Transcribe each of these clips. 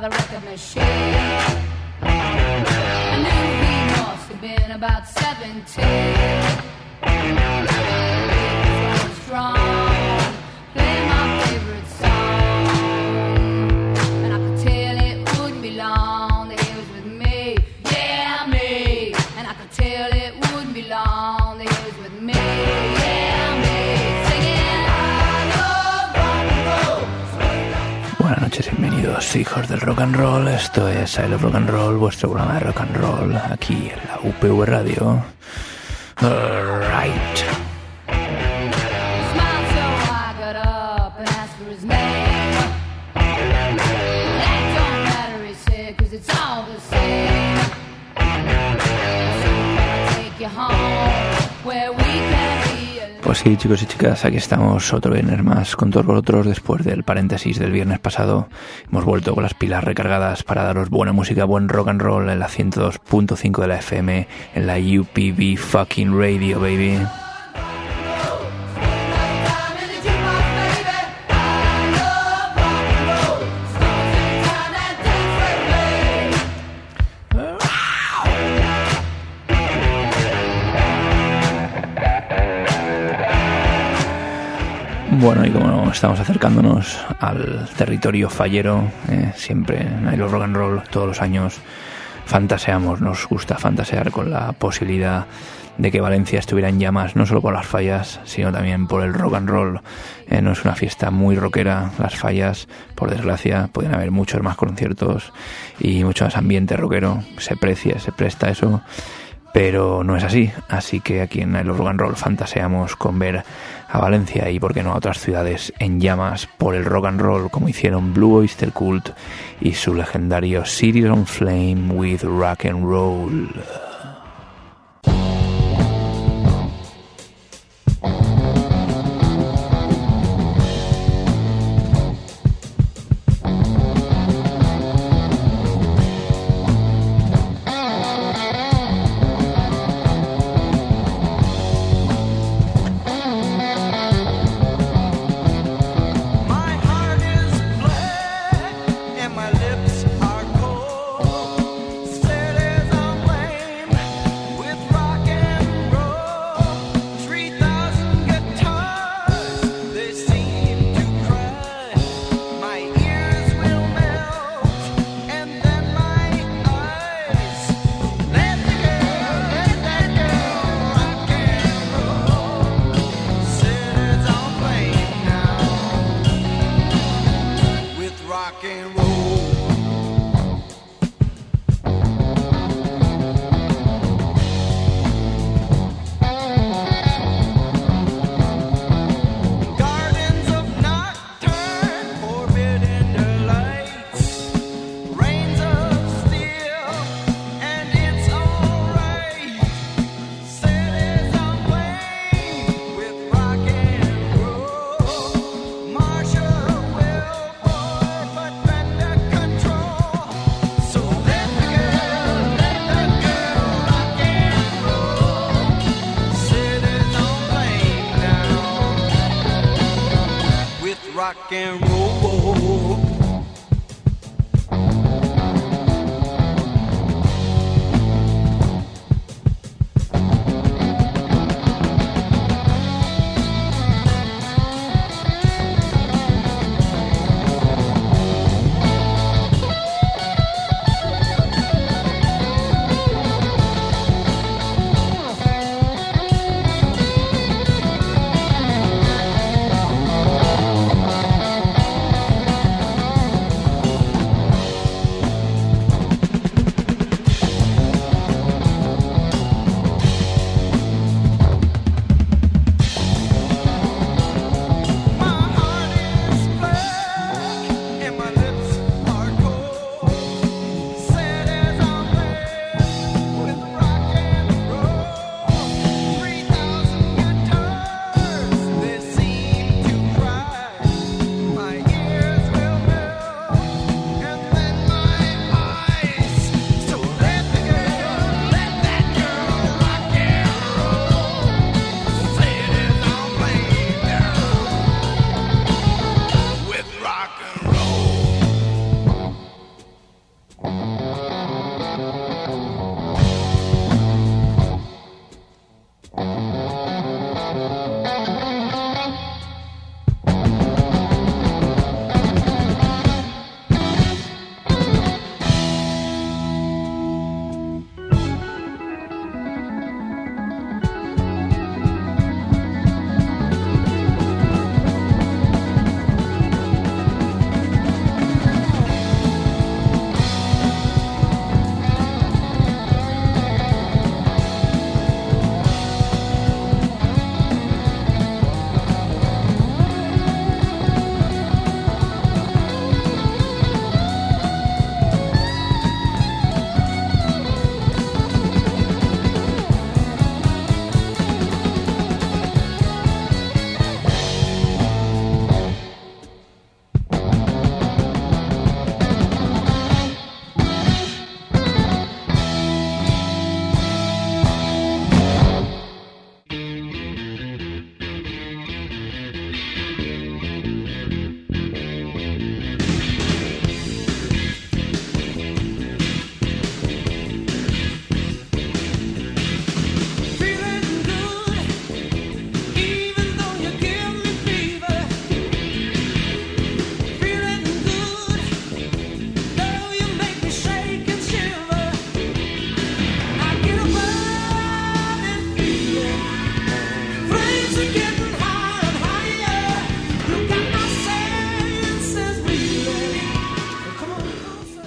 the record machine. I knew he must have been about 17. He was strong, playing my favorite song, and I could tell it wouldn't be long that he was with me, yeah, me. And I could tell it wouldn't be long that he was with me, yeah, me. Singing, I love rock and roll. Buenas noches, bienvenidos hijos del rock and roll. Esto es I Love Rock and Roll, vuestro programa de rock and roll aquí en la UPV Radio. Alright. Smiled so I got up and asked for his name. That don't matter, he said, 'cause it's all the same. So I'll take you home where we can be alone. Pues sí, chicos y chicas, aquí estamos otro viernes más con todos vosotros después del paréntesis del viernes pasado. Hemos vuelto con las pilas recargadas para daros buena música, buen rock and roll en la 102.5 de la FM, en la UPV fucking radio, baby. Bueno, y como estamos acercándonos al territorio fallero, siempre en I Love Rock and Roll, todos los años fantaseamos, nos gusta fantasear con la posibilidad de que Valencia estuviera en llamas, no solo por las fallas, sino también por el rock and roll. No es una fiesta muy rockera, las fallas, por desgracia, pueden haber muchos más conciertos y mucho más ambiente rockero, se presta eso, pero no es así. Así que aquí en I Love Rock and Roll fantaseamos con ver a Valencia y, por qué no, a otras ciudades en llamas por el rock and roll, como hicieron Blue Oyster Cult y su legendario City on Flame with Rock and Roll.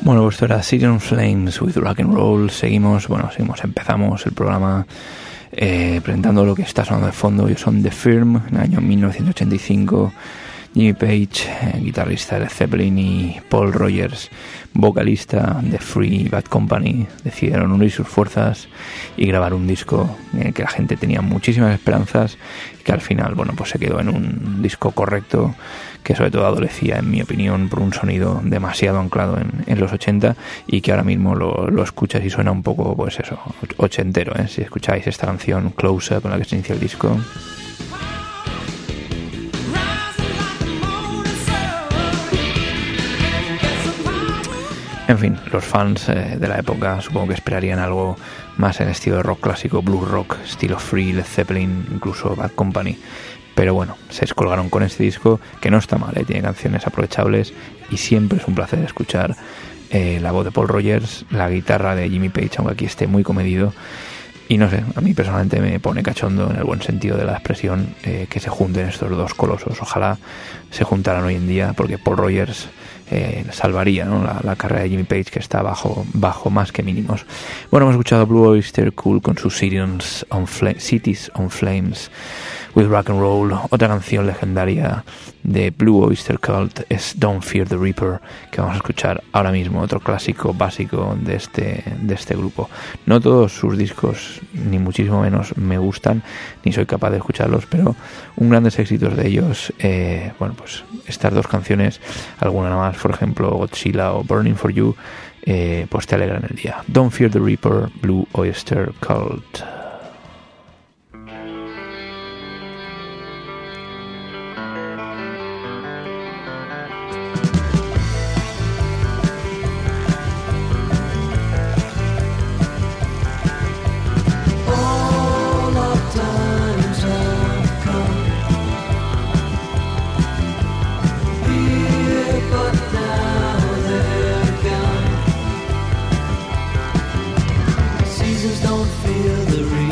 Bueno, pues esto era City on Flames with Rock and Roll. Empezamos el programa presentando lo que está sonando de fondo. Ellos son The Firm, en el año 1985. Jimmy Page, guitarrista de Led Zeppelin, y Paul Rogers, vocalista de Free Bad Company, decidieron unir sus fuerzas y grabar un disco en el que la gente tenía muchísimas esperanzas y que al final, bueno, pues se quedó en un disco correcto, que sobre todo adolecía, en mi opinión, por un sonido demasiado anclado en los 80 y que ahora mismo lo escuchas y suena un poco, pues eso, ochentero, ¿eh? Si escucháis esta canción Closer, con la que se inicia el disco. En fin, los fans de la época supongo que esperarían algo más en estilo de rock clásico, blues rock, estilo Free, Led Zeppelin, incluso Bad Company. Pero bueno, se descolgaron con este disco, que no está mal, tiene canciones aprovechables y siempre es un placer escuchar la voz de Paul Rogers, la guitarra de Jimmy Page, aunque aquí esté muy comedido. Y no sé, a mí personalmente me pone cachondo, en el buen sentido de la expresión, que se junten estos dos colosos. Ojalá se juntaran hoy en día, porque Paul Rogers salvaría, ¿no?, la carrera de Jimmy Page, que está bajo más que mínimos. Bueno, hemos escuchado Blue Oyster Cult con sus Cities on Flames with Rock and Roll. Otra canción legendaria de Blue Oyster Cult es Don't Fear the Reaper, que vamos a escuchar ahora mismo, otro clásico básico de este grupo. No todos sus discos, ni muchísimo menos, me gustan, ni soy capaz de escucharlos, pero un grandes éxitos de ellos. Bueno, pues estas dos canciones, alguna más, por ejemplo Godzilla o Burning for You, pues te alegran el día. Don't Fear the Reaper, Blue Oyster Cult. Don't feel the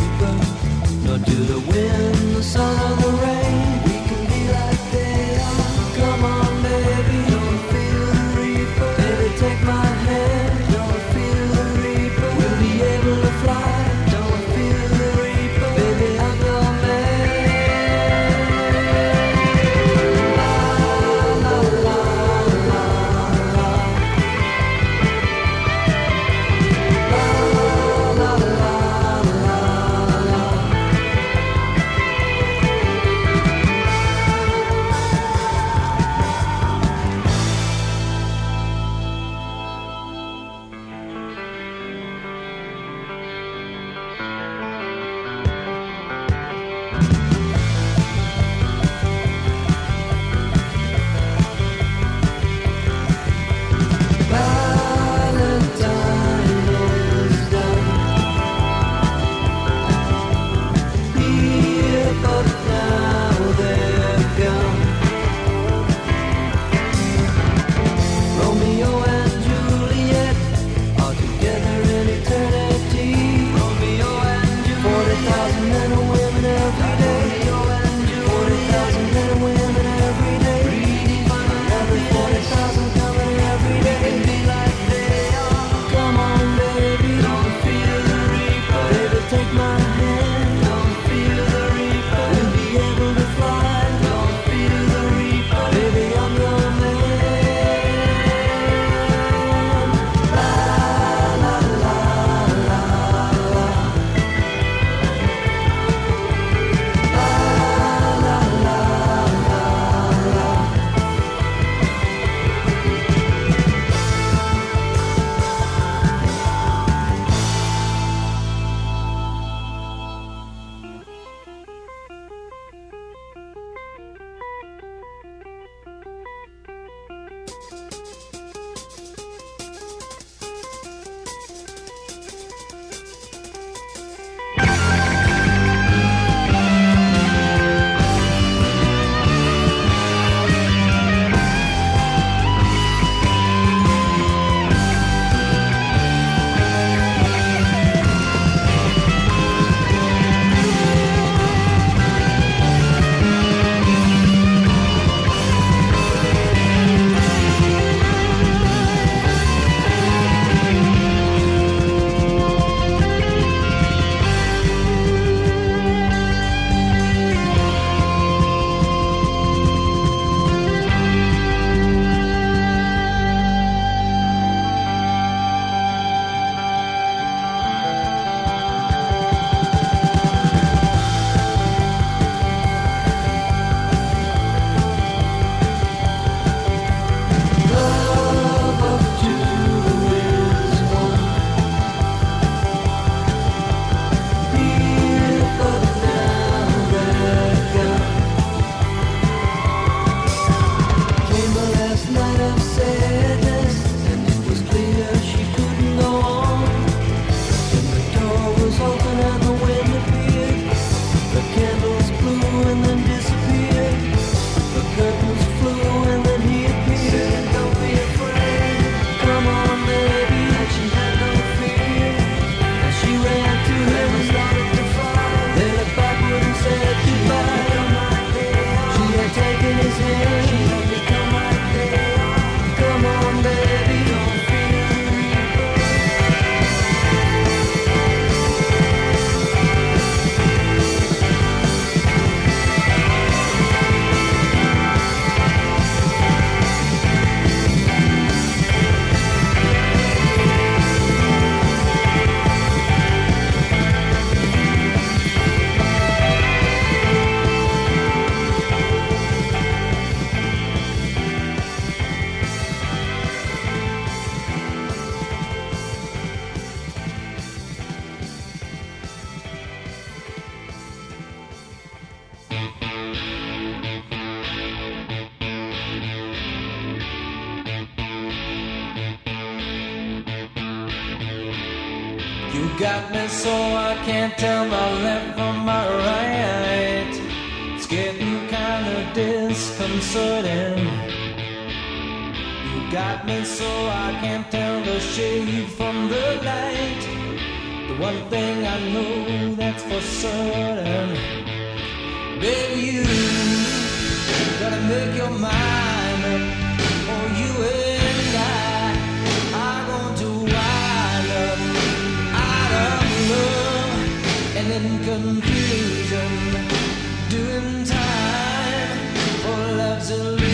You got me so I can't tell my left from my right. It's getting kinda disconcerting. You got me so I can't tell the shade from the light. The one thing I know that's for certain, baby, you gotta make your mind up, or you and I are going to wind up out of love and in confusion, doing time for love's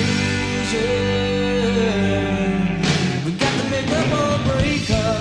illusion. We got to make up or break up.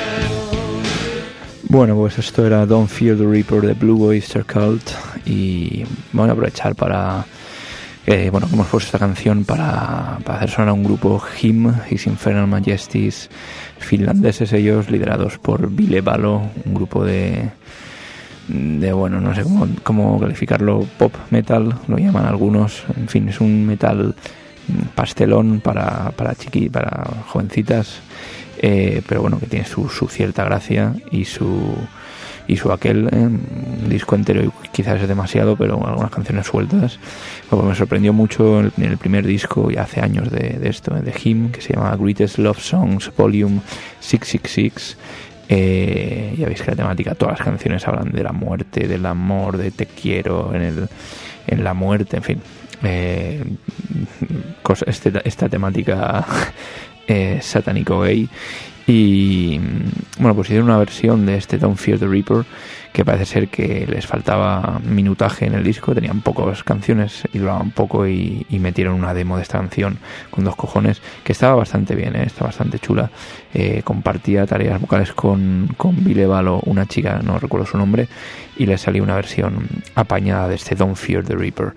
Bueno, pues esto era Don't Fear the Reaper de Blue Oyster Cult, y voy a aprovechar para bueno, hemos puesto esta canción para hacer sonar a un grupo, HIM, His Infernal Majesties, finlandeses ellos, liderados por Ville Valo, un grupo de bueno, no sé cómo calificarlo, pop metal, lo llaman algunos, en fin, es un metal pastelón para jovencitas, pero bueno, que tiene su cierta gracia y su aquel un disco entero quizás es demasiado, pero algunas canciones sueltas. Bueno, me sorprendió mucho en el primer disco, ya hace años de esto, de HIM, que se llama Greatest Love Songs Volume 666. Ya veis que la temática, todas las canciones hablan de la muerte, del amor, de te quiero, en la muerte, en fin, esta temática satánico gay. Y bueno, pues hicieron una versión de este Don't Fear the Reaper, que parece ser que les faltaba minutaje en el disco, tenían pocas canciones y duraban poco, y metieron una demo de esta canción con 2 cojones, que estaba bastante bien, está bastante chula. Compartía tareas vocales con Ville Valo, una chica, no recuerdo su nombre, y les salió una versión apañada de este Don't Fear the Reaper.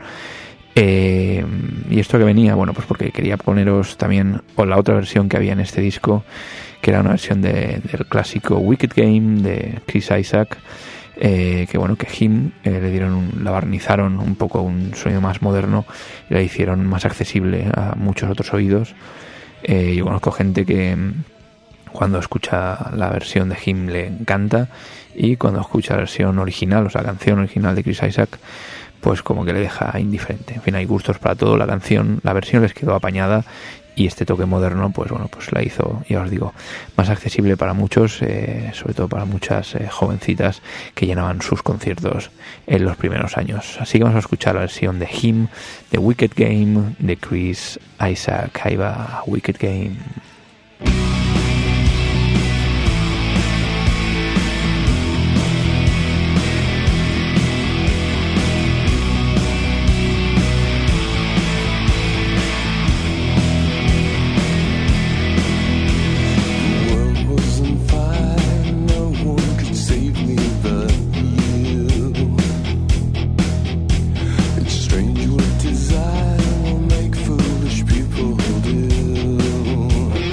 Y esto que venía, bueno, pues porque quería poneros también la otra versión que había en este disco, que era una versión del clásico Wicked Game de Chris Isaak, que bueno, que HIM la barnizaron un poco, un sonido más moderno, y la hicieron más accesible a muchos otros oídos. Yo conozco gente que cuando escucha la versión de HIM le encanta, y cuando escucha la versión original, o sea, la canción original de Chris Isaak, pues como que le deja indiferente. En fin, hay gustos para todo. La versión les quedó apañada, y este toque moderno, pues bueno, pues la hizo, ya os digo, más accesible para muchos, sobre todo para muchas jovencitas que llenaban sus conciertos en los primeros años. Así que vamos a escuchar la versión de HIM, de Wicked Game, de Chris Isaak. Ahí va, Wicked Game. Strange what desire will make foolish people do.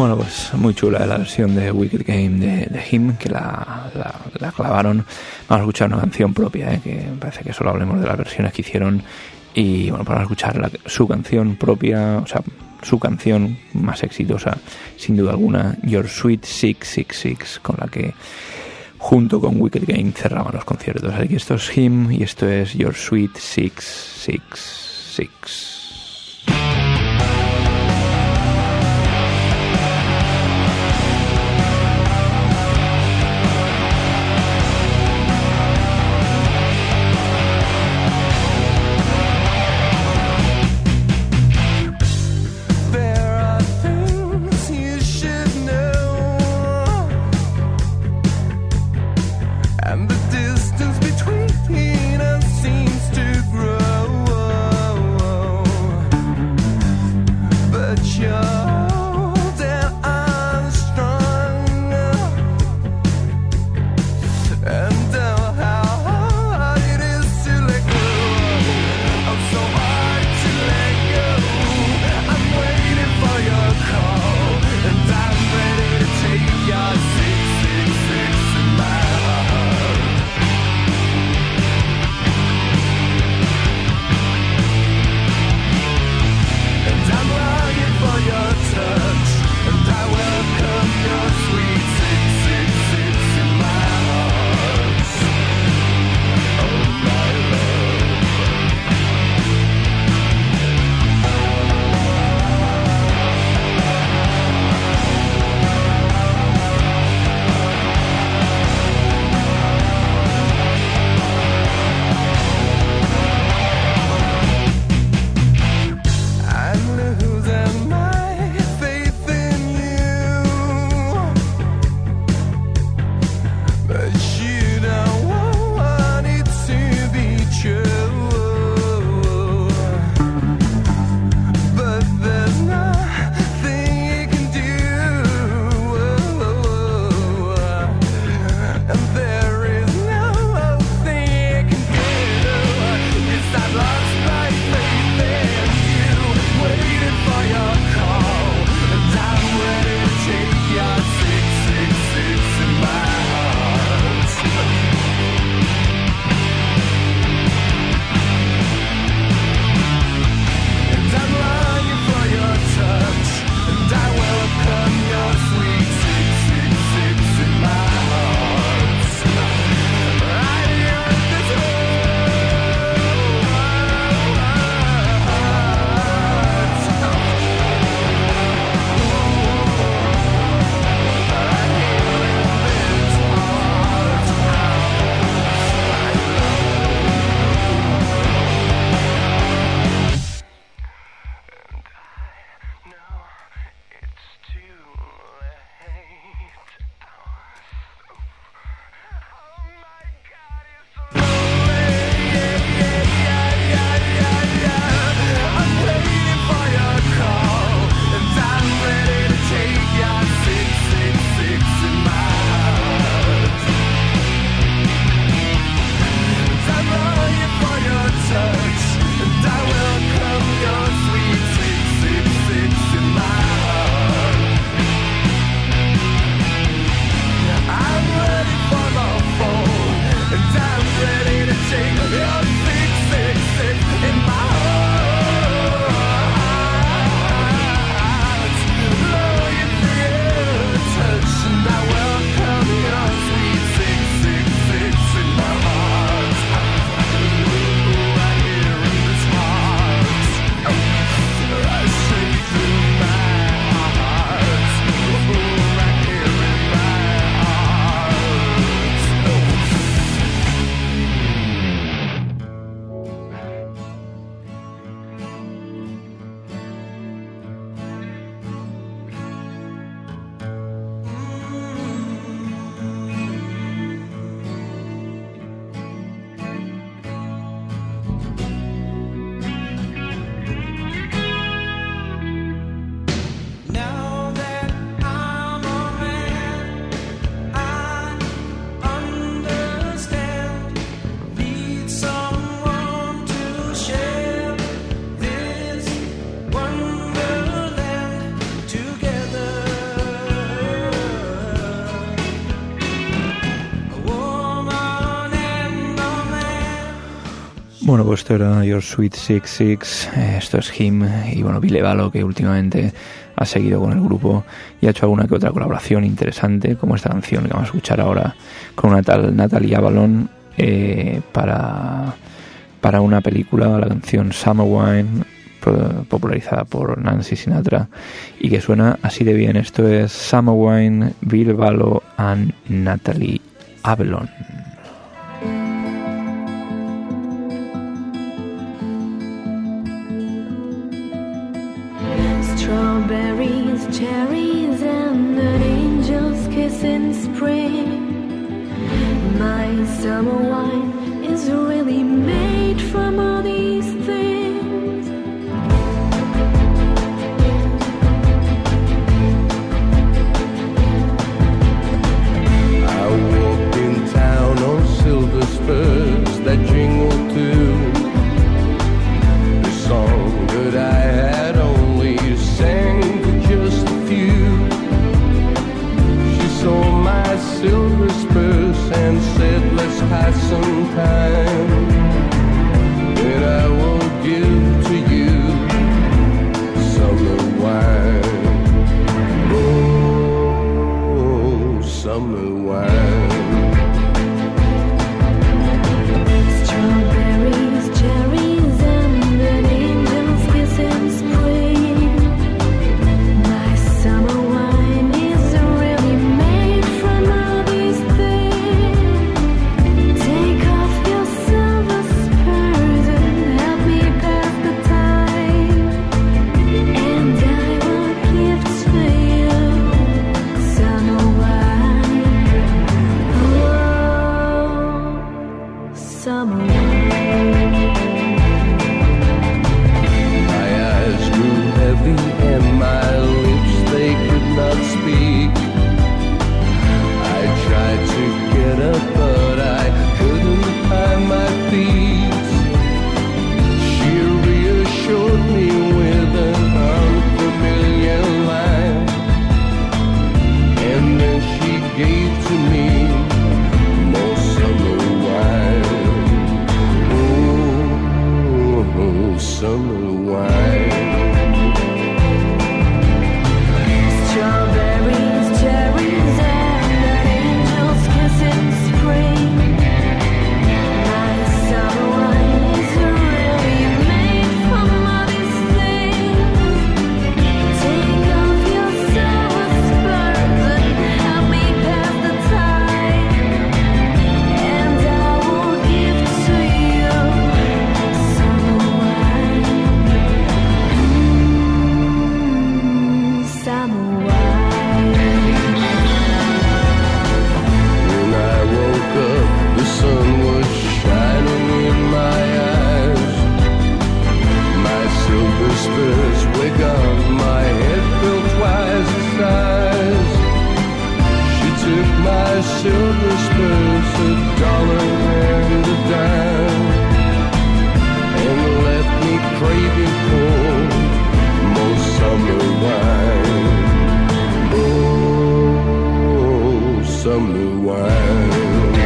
Bueno, pues muy chula la versión de Wicked Game de Him, que la clavaron. Vamos a escuchar una canción propia, que me parece que solo hablemos de las versiones que hicieron. Y bueno, para escuchar su canción propia, o sea, su canción más exitosa, sin duda alguna, Your Sweet 666, con la que junto con Wicked Game cerraban los conciertos. Así que esto es Him y esto es Your Sweet 666. Bueno, pues esto era Your Sweet 66, esto es Him, y bueno, Ville Valo, que últimamente ha seguido con el grupo y ha hecho alguna que otra colaboración interesante, como esta canción que vamos a escuchar ahora con una tal Natalie Avalon, para una película, la canción Summer Wine, popularizada por Nancy Sinatra, y que suena así de bien. Esto es Summer Wine, Ville Valo and Natalie Avalon. Strawberries, cherries, and an angel's kiss in spring. My summer wine is really made from all these things. I walked in town on silver spurs that jingle too. The song that I had only sang to just a few. She saw my silver spurs and said, let's pass some time. And I will give to you summer wine. Oh, summer wine. Strawberries, cherries, and an angel's kiss in spring. My summer wine is really made from all these things. Take off your silver spurs and help me pass the time. And I will give to you summer wine. Oh, summer wine. My eyes grew heavy and my lips, they could not speak. I tried to get up but I couldn't find my feet. She reassured me with an unfamiliar line, and then she gave to me more summer wine. Oh, summer wine. Strawberries, cherries, and an angel's kiss in spring. My summer wine is really made from all these things. Take off your silver spurs and help me pass the time. And I will give to you summer wine. Summer wine. When I woke up, the sun was shining in my eyes. My silver spurs were gone, my head felt twice the size. She took my silver spurs, $1 and a dime, and left me craving for more summer wine. Oh, summer wine.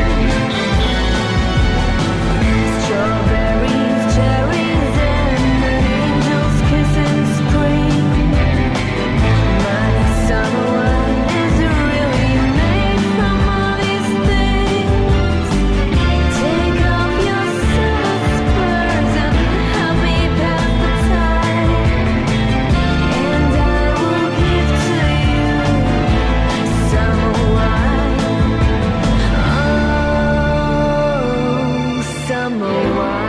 Strawberries, cherries, and an angel's kiss in spring. My summer wine is really made from all these things. Take off your silver spurs and help me pass the time. And I will give to you summer wine. Oh, summer wine.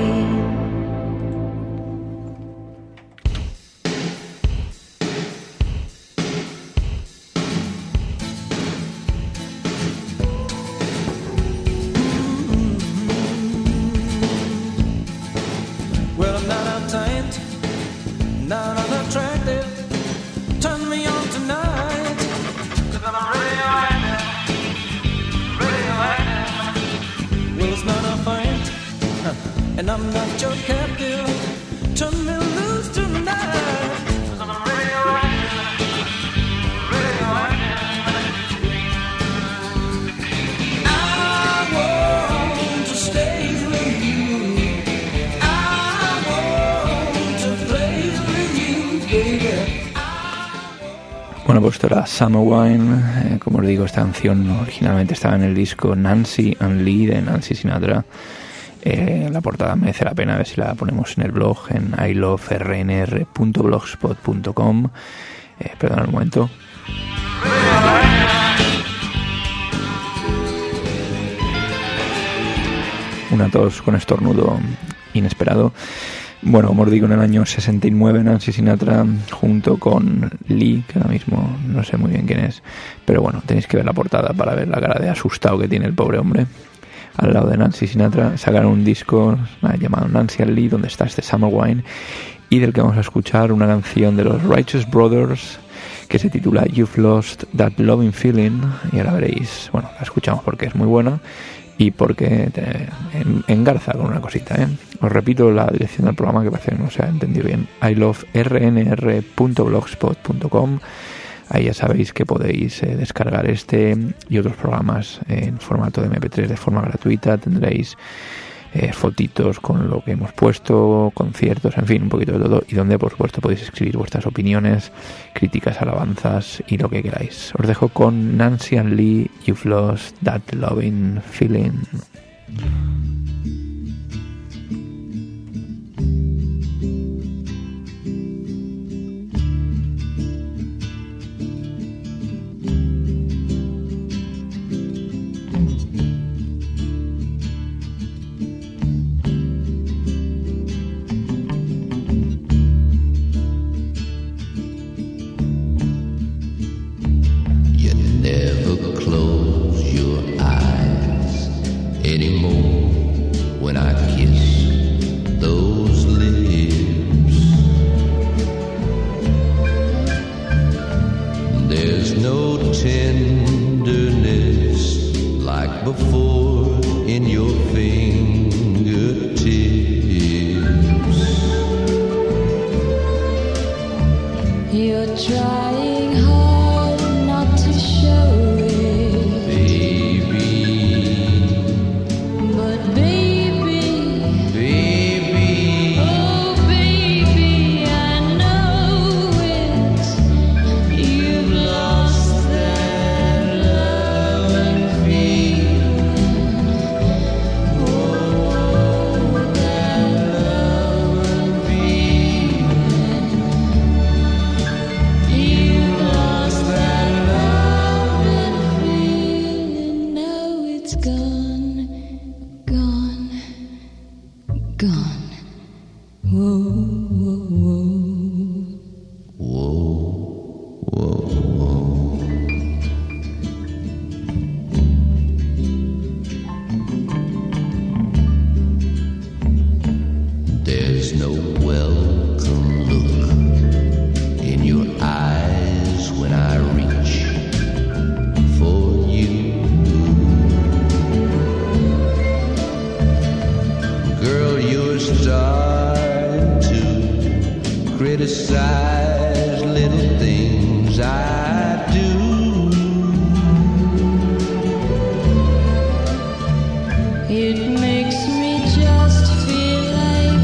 Well, I'm not uptight, not unattractive. Turn me on tonight, 'cause I'm radioactive, radioactive. Well, it's not a fight, and I'm not your captive. Turn me loose tonight, 'cause I'm radioactive, radioactive. I want to stay with you. Bueno, pues esto era Summer Wine. Como os digo, esta canción originalmente estaba en el disco Nancy and Lee de Nancy Sinatra. La portada merece la pena, a ver si la ponemos en el blog en iloverrnr.blogspot.com. Perdón un momento. Una tos con estornudo inesperado. Bueno, como os digo, en el año 69 Nancy Sinatra junto con Lee, que ahora mismo no sé muy bien quién es, pero bueno, tenéis que ver la portada para ver la cara de asustado que tiene el pobre hombre. Al lado de Nancy Sinatra sacaron un disco llamado Nancy and Lee, donde está este Summer Wine, y del que vamos a escuchar una canción de los Righteous Brothers que se titula You've Lost That Loving Feeling, y ahora veréis, bueno, la escuchamos porque es muy buena y porque engarza con una cosita, ¿eh? Os repito la dirección del programa, que parece que no se ha entendido bien: iloverrnr.blogspot.com. Ahí ya sabéis que podéis descargar este y otros programas en formato de MP3 de forma gratuita. Tendréis fotitos con lo que hemos puesto, conciertos, en fin, un poquito de todo, y donde por supuesto podéis escribir vuestras opiniones, críticas, alabanzas y lo que queráis. Os dejo con Nancy and Lee, You've Lost That Loving Feeling. Never close your eyes anymore when I kiss those lips. There's no tenderness like before in your fingertips. You're trying hard not to show it, Baby, but baby, baby, oh baby, I know it. You've lost that love and feeling. Oh, that love and feeling. You've lost that love and feeling. Now it's gone, gone, gone. Whoa, whoa, whoa. whoa, whoa, whoa. There's no welcome look in your eyes when I reach for you. Girl, you're starting to criticize little things I do. It makes me just feel like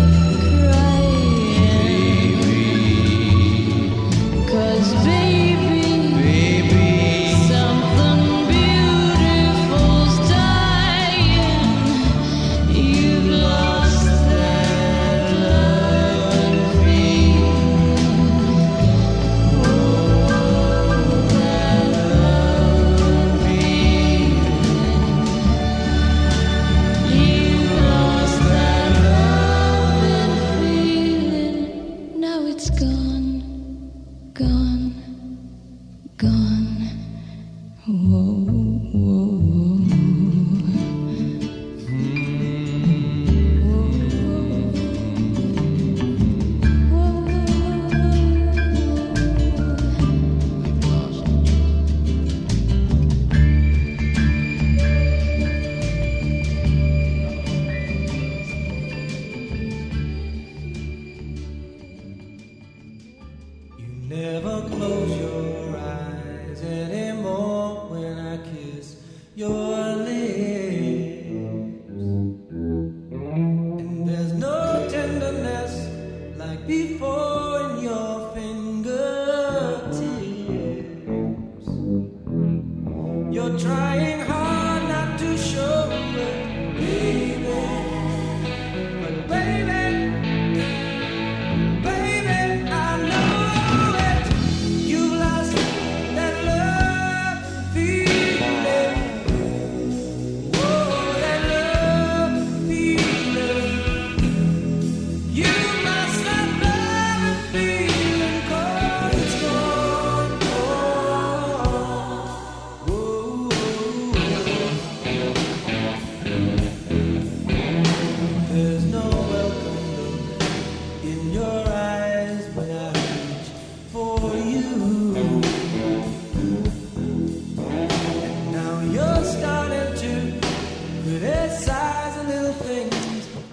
crying. Baby, 'Cause baby, baby, something beautiful's dying. You've lost that love and feeling. Oh, that love and feeling.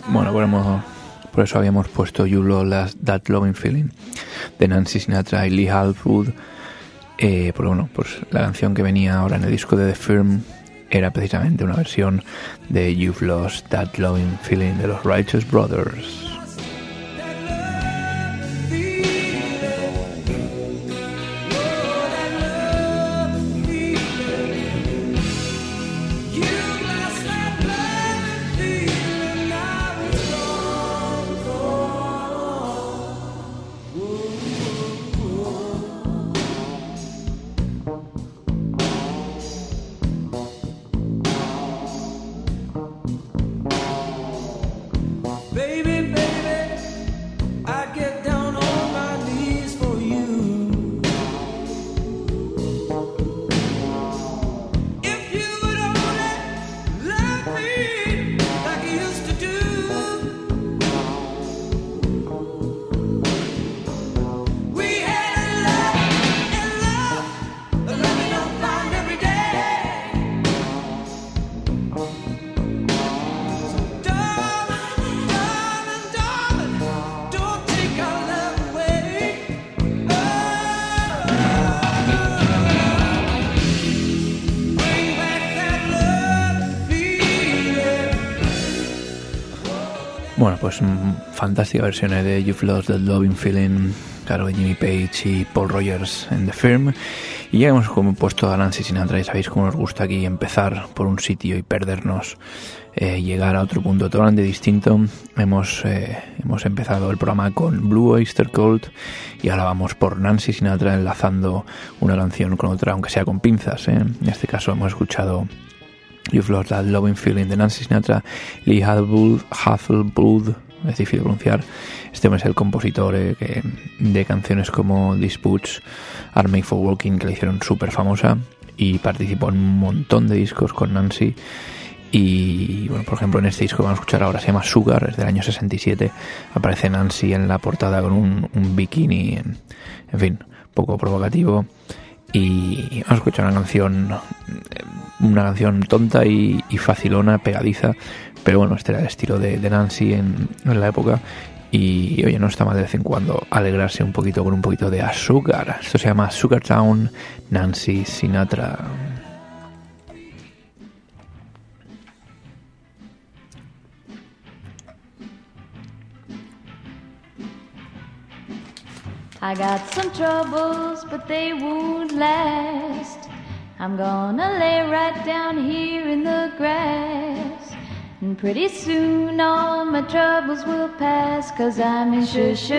Bueno, por eso habíamos puesto You Lost That Loving Feeling de Nancy Sinatra y Lee Halfwood. Porque bueno, pues la canción que venía ahora en el disco de The Firm era precisamente una versión de You've Lost That Loving Feeling de los Righteous Brothers. Bueno, pues fantástica versiones de You've Lost That Loving Feeling, claro, de Jimmy Page y Paul Rogers en The Firm. Y ya hemos puesto a Nancy Sinatra y sabéis cómo nos gusta aquí empezar por un sitio y perdernos, llegar a otro punto totalmente distinto. Hemos empezado el programa con Blue Oyster Cult y ahora vamos por Nancy Sinatra enlazando una canción con otra, aunque sea con pinzas, En este caso hemos escuchado You've Lost That Loving Feeling de Nancy Sinatra. Lee Halfwood, es difícil pronunciar. Este hombre es el compositor de canciones como These Boots Are Made for Walking, que le hicieron súper famosa, y participó en un montón de discos con Nancy. Y bueno, por ejemplo, en este disco que vamos a escuchar ahora se llama Sugar, es del año 67. Aparece Nancy en la portada con un bikini, en fin, poco provocativo. Y vamos a escuchar una canción tonta y facilona, pegadiza, pero bueno, este era el estilo de Nancy en la época. Y oye, no está mal de vez en cuando alegrarse un poquito con un poquito de azúcar. Esto se llama Sugar Town, Nancy Sinatra. I got some troubles, but they won't last. I'm gonna lay right down here in the grass, and pretty soon all my troubles will pass, 'cause I'm in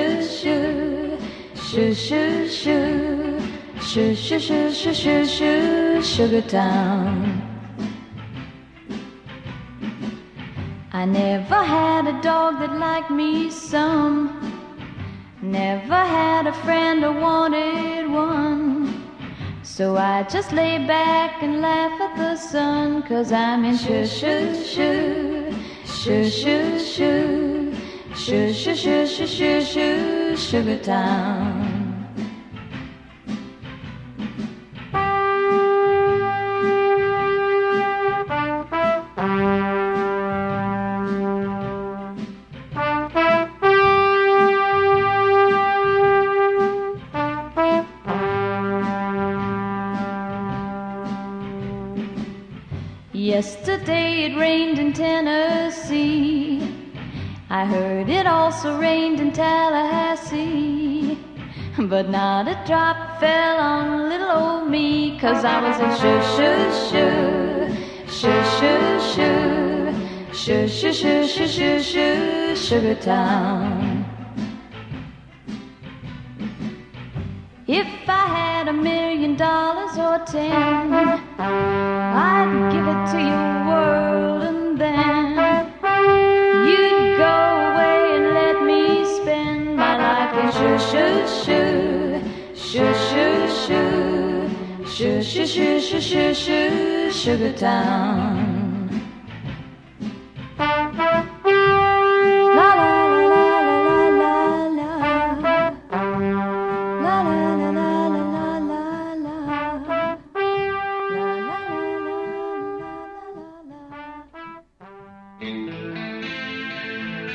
Sugar Town. I never had a dog that liked me some, never had a friend or wanted one, so I just lay back and laugh at the sun, 'cause I'm in Sugar Town. Yesterday it rained in Tennessee. I heard it also rained in Tallahassee, but not a drop fell on little old me, 'cause I was in Sugar Town. If I had $1 million or 10, I'd give it to your world, and then you'd go away and let me spend my life in Sugar Town. La la la la la la la. La la la la la la la. La la la la la la.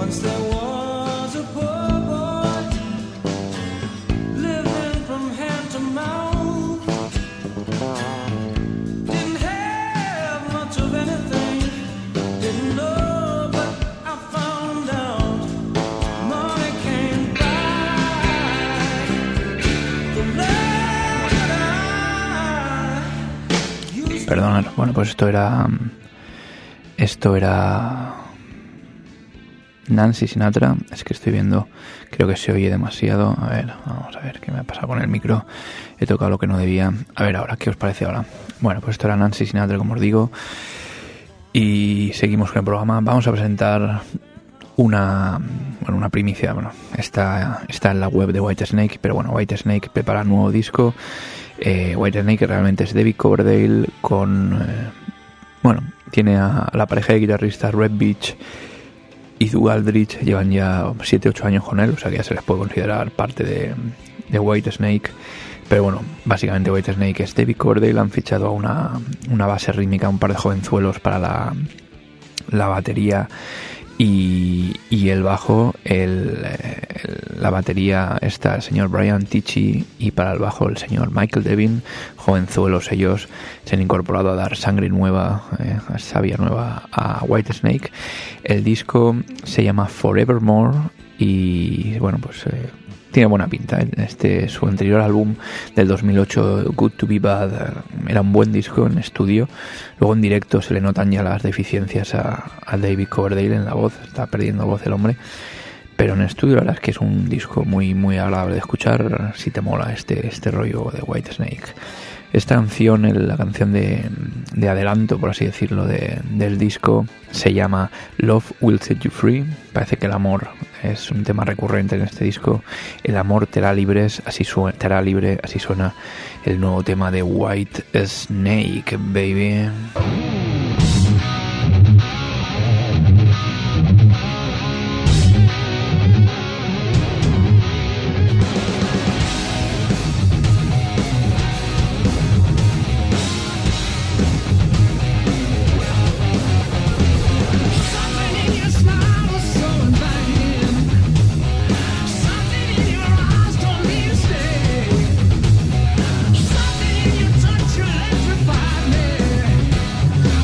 Once there was a poor boy living from hand to mouth. Didn't have much of anything, didn't know, but I found out money can't buy the love that I used to. Perdonad, bueno, pues esto era Nancy Sinatra. Es que estoy viendo, creo que se oye demasiado. A ver, vamos a ver qué me ha pasado con el micro. He tocado lo que no debía. A ver ahora, ¿qué os parece ahora? Bueno, pues esto era Nancy Sinatra, como os digo. Y seguimos con el programa. Vamos a presentar una primicia. Bueno, está en la web de Whitesnake, pero bueno, Whitesnake prepara un nuevo disco. Whitesnake realmente es David Coverdale con... tiene a la pareja de guitarristas Red Beach y Doug Aldrich. Llevan ya 7-8 años con él, o sea que ya se les puede considerar parte de Whitesnake. Pero bueno, básicamente Whitesnake es David Coverdale. Han fichado a una base rítmica, un par de jovenzuelos para la batería y el bajo. La batería está el señor Brian Tichy y para el bajo el señor Michael Devin. Jovenzuelos ellos, se han incorporado a dar sangre nueva, savia nueva a Whitesnake. El disco se llama Forevermore y bueno, pues tiene buena pinta. Su anterior álbum del 2008, Good to Be Bad, era un buen disco en estudio. Luego en directo se le notan ya las deficiencias a David Coverdale en la voz, está perdiendo voz el hombre. Pero en estudio la verdad es que es un disco muy muy agradable de escuchar si te mola este rollo de Whitesnake. Esta canción, la canción de adelanto, por así decirlo, del disco, se llama Love Will Set You Free. Parece que el amor es un tema recurrente en este disco. El amor te hará libre, así suena el nuevo tema de Whitesnake, baby. Something in your touch electrified me.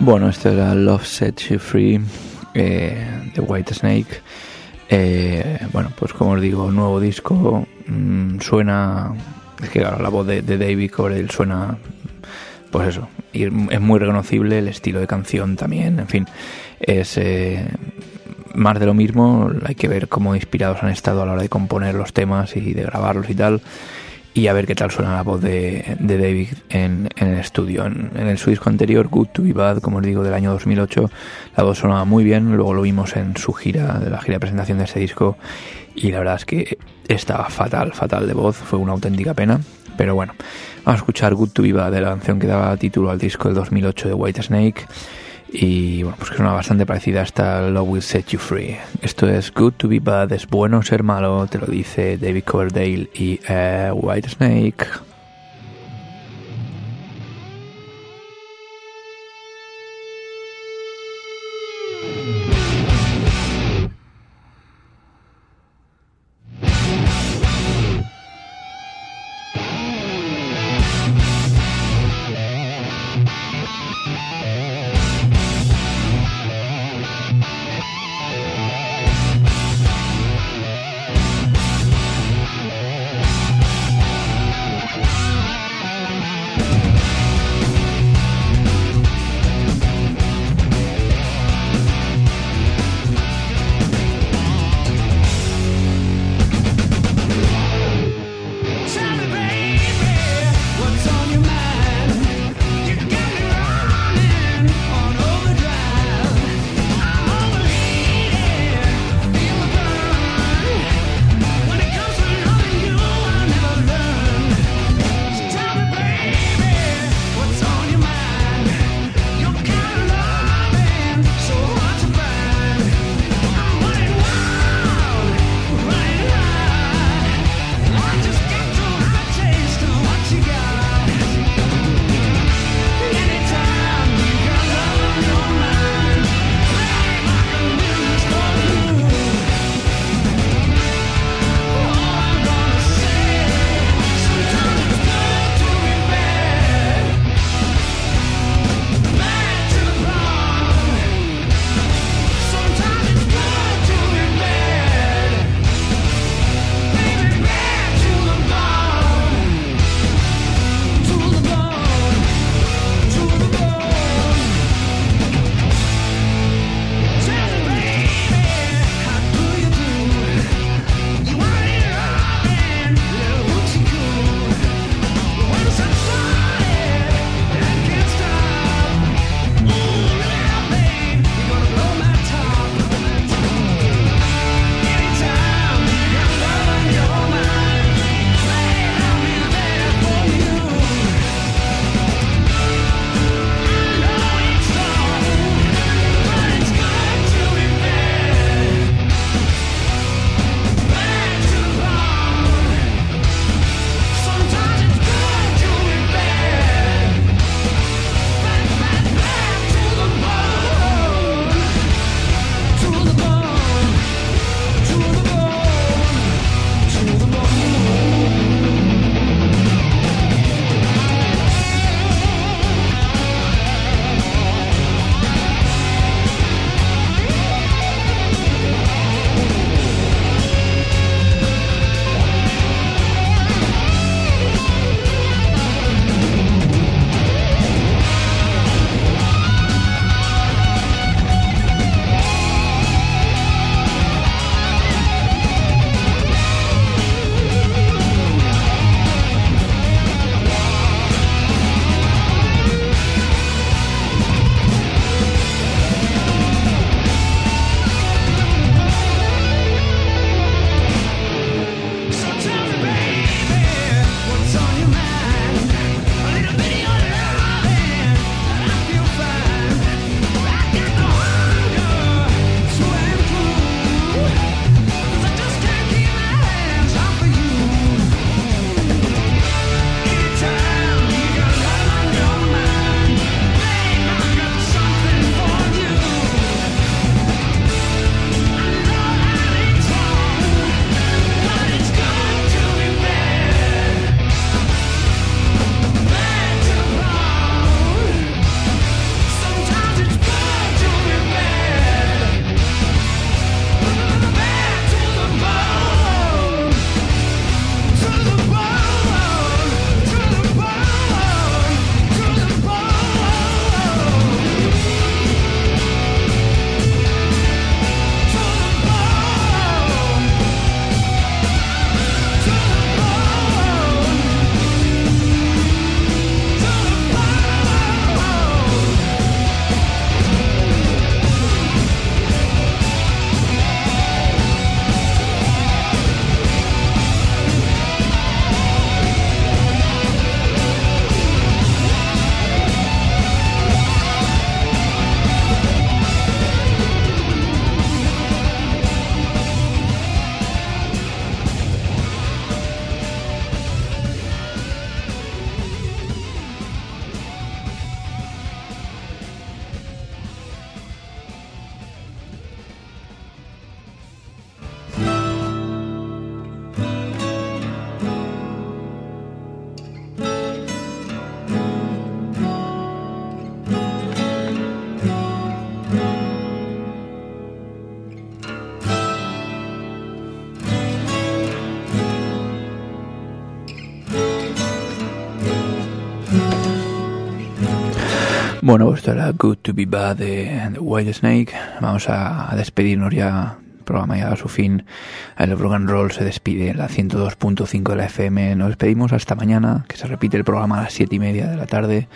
Bueno, esto era Love Set You Free de Whitesnake. Bueno, pues como os digo, nuevo disco. Suena... Es que claro, la voz de David Coverdale suena... Pues eso, y es muy reconocible, el estilo de canción también, en fin, es más de lo mismo. Hay que ver cómo inspirados han estado a la hora de componer los temas y de grabarlos y tal, y a ver qué tal suena la voz de David en el estudio. En su disco anterior, Good to Be Bad, como os digo, del año 2008, la voz sonaba muy bien. Luego lo vimos en su gira, de la gira de presentación de ese disco, y la verdad es que estaba fatal de voz, fue una auténtica pena. Pero bueno, vamos a escuchar Good to Be Bad, de la canción que daba título al disco del 2008 de Whitesnake. Y bueno, pues que suena bastante parecida a esta Love Will Set You Free. Esto es Good to Be Bad, es bueno ser malo, te lo dice David Coverdale y Whitesnake. Bueno, esto era Good to Be Bad de White Snake. Vamos a despedirnos ya. El programa llega a su fin. El Rock and Roll se despide en la 102.5 de la FM. Nos despedimos hasta mañana, que se repite el programa a las 7:30 de la tarde.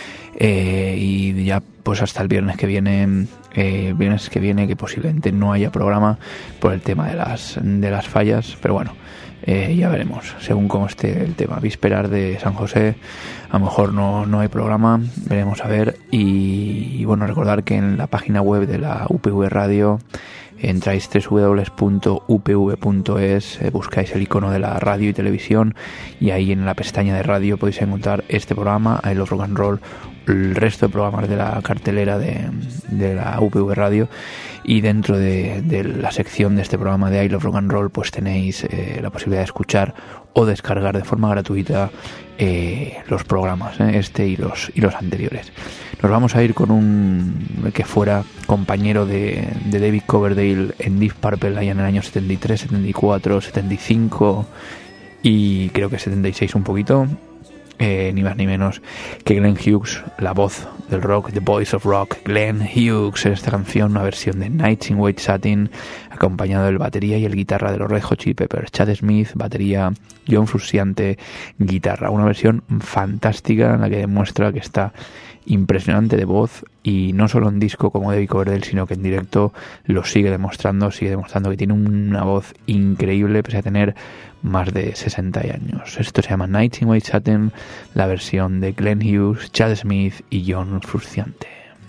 Y ya pues hasta el viernes que viene, que posiblemente no haya programa por el tema de las fallas, pero bueno, ya veremos según cómo esté el tema. Vísperas de San José, a lo mejor no hay programa, veremos a ver. Y bueno, recordar que en la página web de la UPV Radio entráis www.upv.es, buscáis el icono de la radio y televisión, y ahí en la pestaña de radio podéis encontrar este programa, I Love Rock and Roll, el resto de programas de la cartelera de la UPV Radio, y dentro de la sección de este programa de I Love Rock and Roll pues tenéis la posibilidad de escuchar o descargar de forma gratuita los programas, este y los anteriores. Nos vamos a ir con un que fuera compañero de David Coverdale en Deep Purple allá en el año 73, 74, 75 y creo que 76 un poquito, ni más ni menos que Glenn Hughes, la voz del rock, The Voice of Rock. Glenn Hughes en esta canción, una versión de Nights in White Satin, acompañado del batería y el guitarra de los Red Hot Chili Peppers, Chad Smith, batería, John Frusciante, guitarra. Una versión fantástica en la que demuestra que está impresionante de voz, y no solo en disco como David Coverdale, sino que en directo lo sigue demostrando que tiene una voz increíble pese a tener más de 60 años. Esto se llama Nights in White Satin, la versión de Glenn Hughes, Chad Smith y John Frusciante.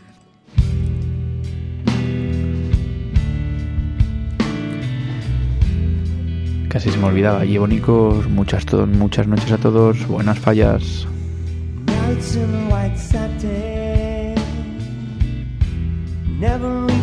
Casi se me olvidaba. Llevonicos, muchas noches a todos, buenas fallas. Nights in white satin, never